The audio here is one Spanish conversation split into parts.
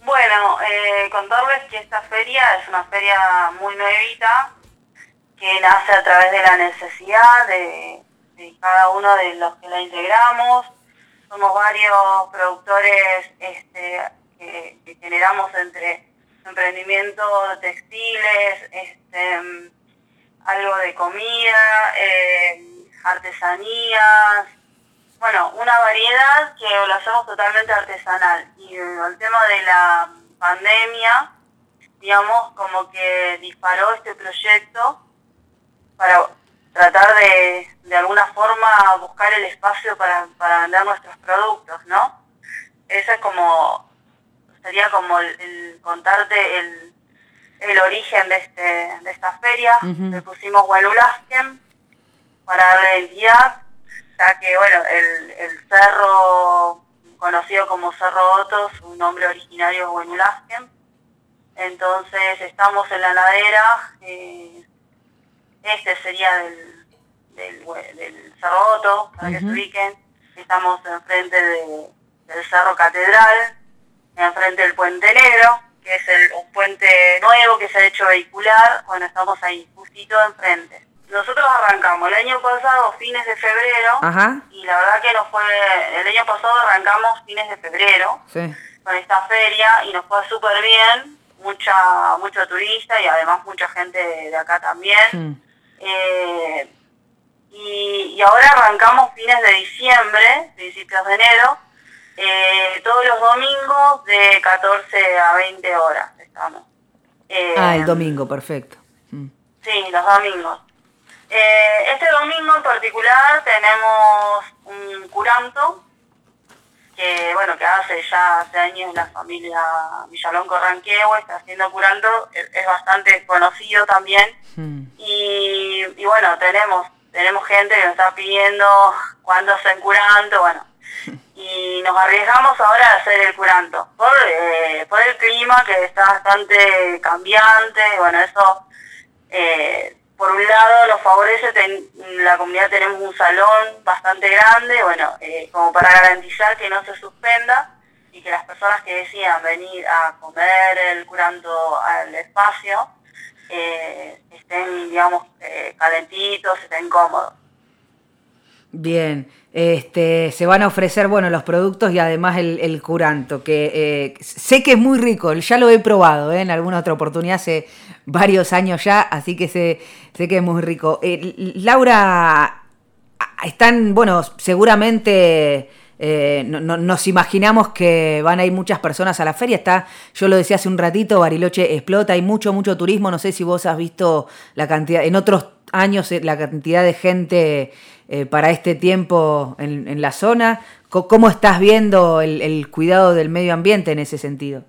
Bueno, contarles que esta feria es una feria muy nuevita, que nace a través de la necesidad de cada uno de los que la integramos. Somos varios productores que generamos entre emprendimiento, textiles, algo de comida, artesanías, bueno, una variedad que lo hacemos totalmente artesanal. Y el tema de la pandemia, digamos, como que disparó este proyecto para tratar de alguna forma buscar el espacio para vender nuestros productos, ¿no? Ese es sería como el contarte el origen de esta feria. Uh-huh. Le pusimos Huenulasquen para darle identidad, ya que, bueno, el cerro conocido como Cerro Otto, su nombre originario es Huenulasquen. Entonces estamos en la ladera, sería del Cerro Otto, para que se ubiquen. Estamos enfrente del Cerro Catedral, enfrente del Puente Negro, que es un puente nuevo que se ha hecho vehicular. Bueno, estamos ahí, justito enfrente. Nosotros arrancamos el año pasado, fines de febrero. Ajá. Y la verdad que el año pasado arrancamos fines de febrero, sí, con esta feria, y nos fue súper bien, mucho turista y además mucha gente de acá también. Y ahora arrancamos fines de diciembre, principios de enero, todos los domingos de 14 a 20 horas estamos. El domingo, perfecto. Sí, los domingos. Este domingo en particular tenemos un curanto que hace años la familia Villalón-Corranquehue está haciendo curanto, es bastante conocido también. Y bueno, tenemos gente que nos está pidiendo cuándo hacen curanto, bueno, y nos arriesgamos ahora a hacer el curanto por el clima, que está bastante cambiante. Bueno, eso por un lado nos favorece. La comunidad tenemos un salón bastante grande, bueno, como para garantizar que no se suspenda y que las personas que decidan venir a comer el curanto al espacio estén, digamos, calentitos, estén cómodos. Bien, se van a ofrecer, bueno, los productos y además el curanto, que sé que es muy rico, ya lo he probado en alguna otra oportunidad hace varios años ya, así que sé que es muy rico. Laura, están, bueno, seguramente nos imaginamos que van a ir muchas personas a la feria. Yo lo decía hace un ratito, Bariloche explota, hay mucho turismo. No sé si vos has visto la cantidad, en otros años, la cantidad de gente para este tiempo en la zona. ¿Cómo estás viendo el cuidado del medio ambiente en ese sentido?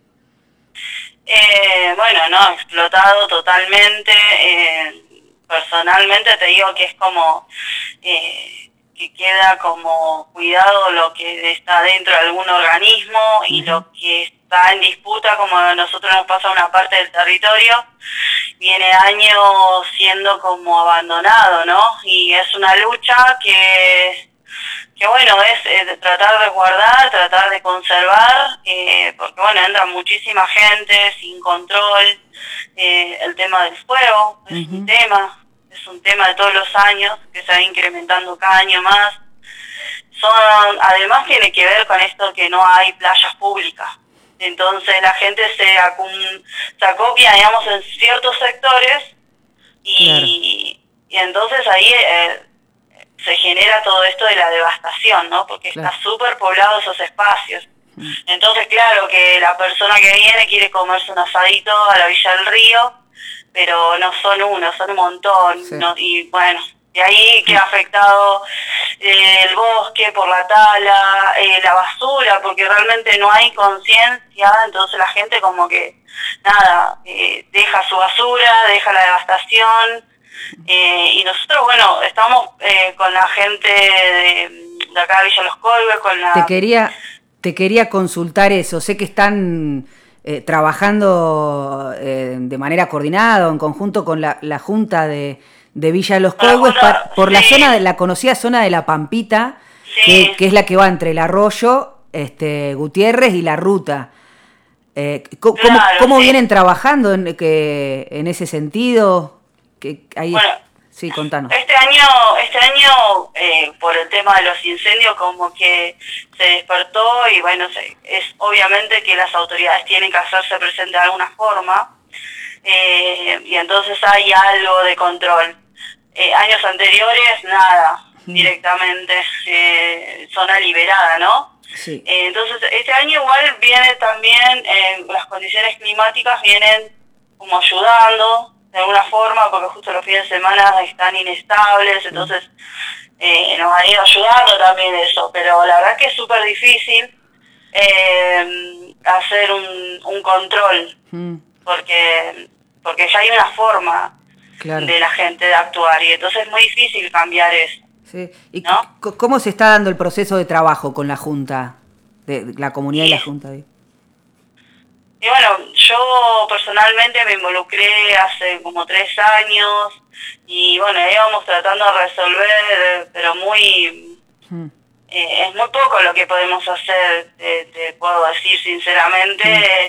Explotado totalmente. Personalmente te digo que es como que queda como cuidado lo que está dentro de algún organismo, y lo que está en disputa, como a nosotros nos pasa una parte del territorio, viene años siendo como abandonado, ¿no? Y es una lucha que bueno, es tratar de guardar, tratar de conservar, porque bueno, entra muchísima gente sin control. El tema del fuego es un tema de todos los años, que se va incrementando cada año más. Además tiene que ver con esto que no hay playas públicas. Entonces la gente se acopia, digamos, en ciertos sectores, y entonces ahí se genera todo esto de la devastación, ¿no? Porque está súper poblado esos espacios. Entonces, claro, que la persona que viene quiere comerse un asadito a la Villa del Río, pero no son uno, son un montón, sí. ¿No? Y bueno, de ahí queda afectado el bosque por la tala, la basura, porque realmente no hay conciencia. Entonces la gente como que, deja su basura, deja la devastación, y nosotros, bueno, estamos con la gente de acá de Villa Los Colbes, con la... Te quería consultar eso, sé que están trabajando de manera coordinada, en conjunto con la Junta de Villa Los Colbes, por la zona de la conocida zona de La Pampita, que es la que va entre el arroyo Gutiérrez y la ruta. Claro, ¿Cómo sí. vienen trabajando en ese sentido? Bueno, Sí, contanos. este año, por el tema de los incendios, como que se despertó y bueno, es obviamente que las autoridades tienen que hacerse presente de alguna forma, y entonces hay algo de control. Años anteriores, nada, directamente, zona liberada, ¿no? Sí. Entonces, este año igual viene también, las condiciones climáticas vienen como ayudando de alguna forma, porque justo los fines de semana están inestables, entonces nos han ido ayudando también eso, pero la verdad que es súper difícil hacer un control, porque ya hay una forma de la gente de actuar, y entonces es muy difícil cambiar eso. Sí. ¿Y ¿no? cómo se está dando el proceso de trabajo con la Junta, de la comunidad y la Junta? Y bueno, yo personalmente me involucré hace como 3 años y bueno, íbamos tratando de resolver, pero es muy poco lo que podemos hacer, te puedo decir sinceramente,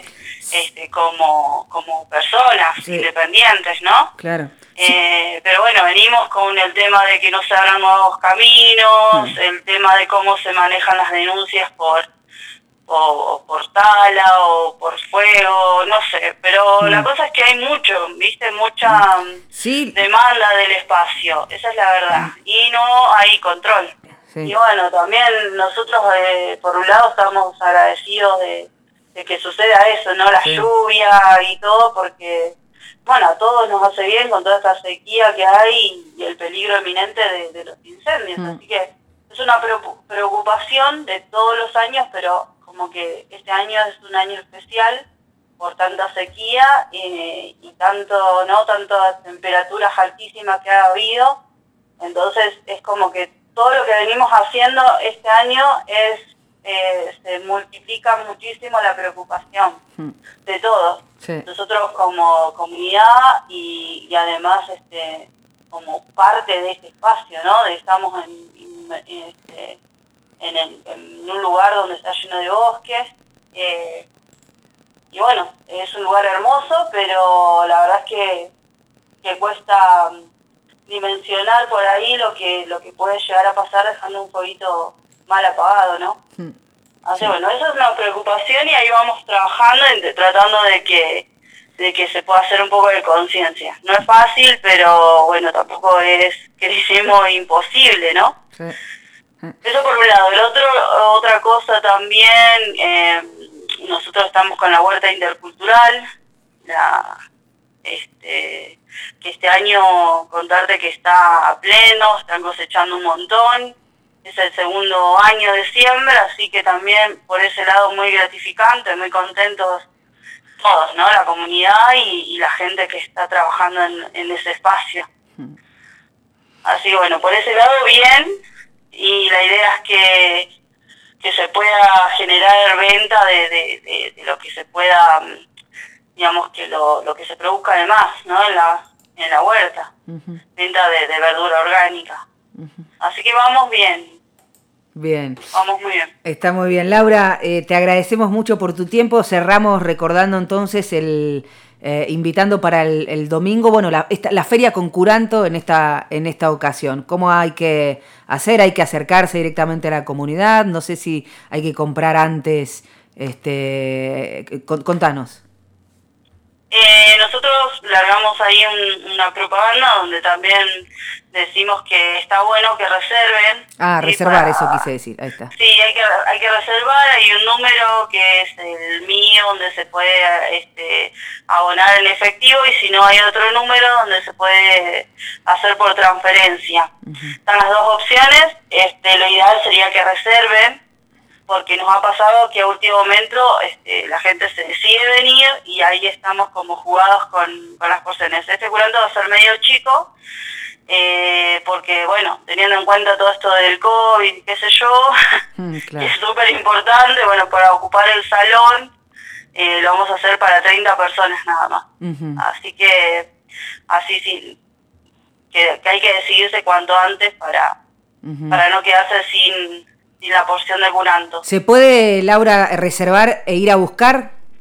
como personas independientes, ¿no? Claro. Pero bueno, venimos con el tema de que no se abran nuevos caminos, el tema de cómo se manejan las denuncias por tala o por fuego, no sé, pero la cosa es que hay mucha demanda del espacio, esa es la verdad, y no hay control. Y bueno, también nosotros por un lado estamos agradecidos de que suceda eso, ¿no? La lluvia y todo, porque bueno, a todos nos hace bien con toda esta sequía que hay y el peligro inminente de los incendios, así que es una preocupación de todos los años, pero como que este año es un año especial por tanta sequía y tantas temperaturas altísimas que ha habido, entonces es como que todo lo que venimos haciendo este año se multiplica muchísimo la preocupación de todos, nosotros como comunidad y además como parte de este espacio, ¿no? Estamos en un lugar donde está lleno de bosques, y bueno, es un lugar hermoso, pero la verdad es que cuesta dimensionar por ahí lo que puede llegar a pasar dejando un fueguito mal apagado, ¿no? Así bueno, eso es una preocupación y ahí vamos trabajando, tratando de que se pueda hacer un poco de conciencia. No es fácil, pero bueno, tampoco es creímos imposible, ¿no? Eso por un lado. Otra cosa también, nosotros estamos con la huerta intercultural, que este año contarte que está a pleno, están cosechando un montón, es el segundo año de siembra, así que también por ese lado muy gratificante, muy contentos todos, ¿no? La comunidad y la gente que está trabajando en ese espacio. Así que bueno, por ese lado bien, y la idea es que se pueda generar venta de lo que se pueda, digamos, que lo que se produzca además, ¿no? En la huerta, venta de verdura orgánica. Así que vamos bien. Bien. Vamos muy bien. Está muy bien. Laura, te agradecemos mucho por tu tiempo. Cerramos recordando entonces invitando para el domingo, bueno, la feria con curanto en esta ocasión. ¿Cómo hay que hacer? ¿Hay que acercarse directamente a la comunidad? No sé si hay que comprar antes. Contanos. Nosotros largamos ahí una propaganda donde también decimos que está bueno que reserven. Reservar, eso quise decir, ahí está. Sí, hay que reservar, hay un número que es el mío donde se puede abonar en efectivo, y si no hay otro número donde se puede hacer por transferencia. Están las dos opciones, lo ideal sería que reserven, porque nos ha pasado que a último momento la gente se decide venir y ahí estamos como jugados con las porciones. Este curanto va a ser medio chico, porque bueno, teniendo en cuenta todo esto del COVID, qué sé yo, claro. Es súper importante, bueno, para ocupar el salón, lo vamos a hacer para 30 personas nada más. Así que, sí, que hay que decidirse cuanto antes para no quedarse sin la porción de curanto. ¿Se puede, Laura, reservar e ir a buscar?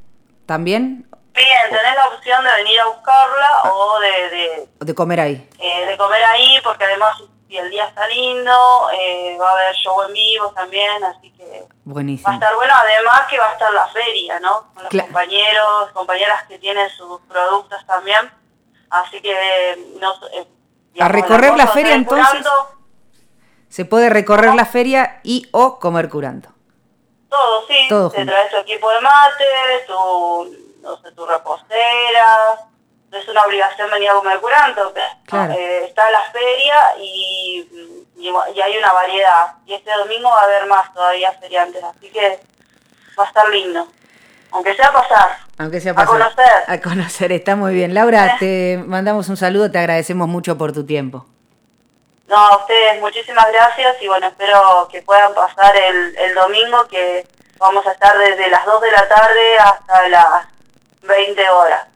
¿También? Bien, tenés la opción de venir a buscarla o De comer ahí. de comer ahí, porque además si el día está lindo, va a haber show en vivo también, así que Buenísimo. va a estar bueno. Además que va a estar la feria, ¿no? Con los compañeros, compañeras que tienen sus productos también, así que a recorrer la feria entonces. Se puede recorrer la feria y o comer curando. Todo, sí. Todo te traes tu equipo de mate, tu repostera. No es una obligación venir a comer curando. Claro. Está la feria y hay una variedad. Y este domingo va a haber más todavía feriantes, así que va a estar lindo. Aunque sea pasar. A conocer. A conocer, está muy bien. Laura, te mandamos un saludo, te agradecemos mucho por tu tiempo. No, a ustedes muchísimas gracias y bueno, espero que puedan pasar el domingo, que vamos a estar desde las 2 de la tarde hasta las 20 horas.